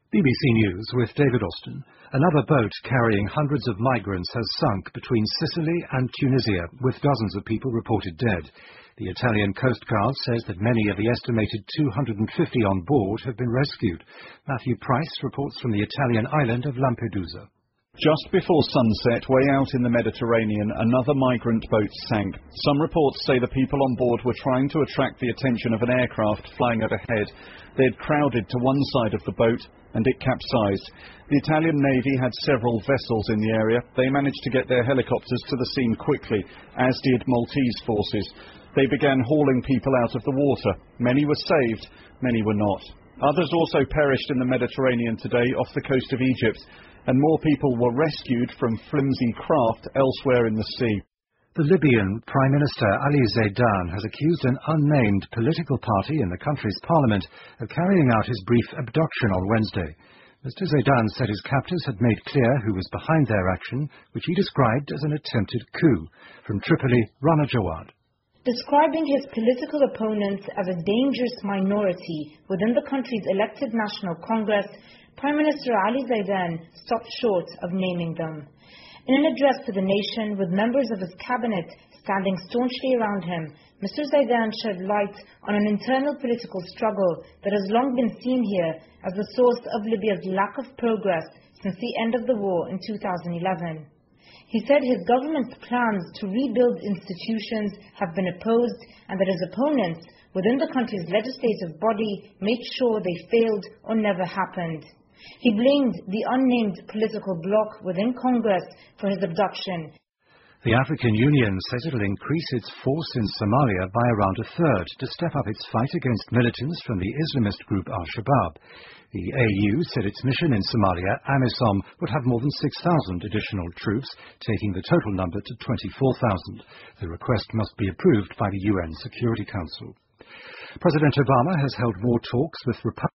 BBC News with David Austin. Another boat carrying hundreds of migrants has sunk between Sicily and Tunisia, with dozens of people reported dead. The Italian Coast Guard says that many of the estimated 250 on board have been rescued. Matthew Price reports from the Italian island of Lampedusa. Just before sunset, way out in the Mediterranean, another migrant boat sank. Some reports say the people on board were trying to attract the attention of an aircraft flying overhead. They had crowded to one side of the boat and it capsized. The Italian Navy had several vessels in the area. They managed to get their helicopters to the scene quickly, as did Maltese forces. They began hauling people out of the water. Many were saved, many were not. Others also perished in the Mediterranean today off the coast of Egypt, and more people were rescued from flimsy craft elsewhere in the sea. The Libyan Prime Minister Ali Zaidan has accused an unnamed political party in the country's parliament of carrying out his brief abduction on Wednesday. Mr. Zaidan said his captors had made clear who was behind their action, which he described as an attempted coup. From Tripoli, Rana Jawad. Describing his political opponents as a dangerous minority within the country's elected National Congress, Prime Minister Ali Zaidan stopped short of naming them. In an address to the nation, with members of his cabinet standing staunchly around him, Mr. Zaidan shed light on an internal political struggle that has long been seen here as the source of Libya's lack of progress since the end of the war in 2011. He said his government's plans to rebuild institutions have been opposed and that his opponents within the country's legislative body made sure they failed or never happened. He blamed the unnamed political bloc within Congress for his abduction. The African Union says it will increase its force in Somalia by around a third to step up its fight against militants from the Islamist group Al-Shabaab. The AU said its mission in Somalia, AMISOM, would have more than 6,000 additional troops, taking the total number to 24,000. The request must be approved by the UN Security Council. President Obama has held more talks with Republicans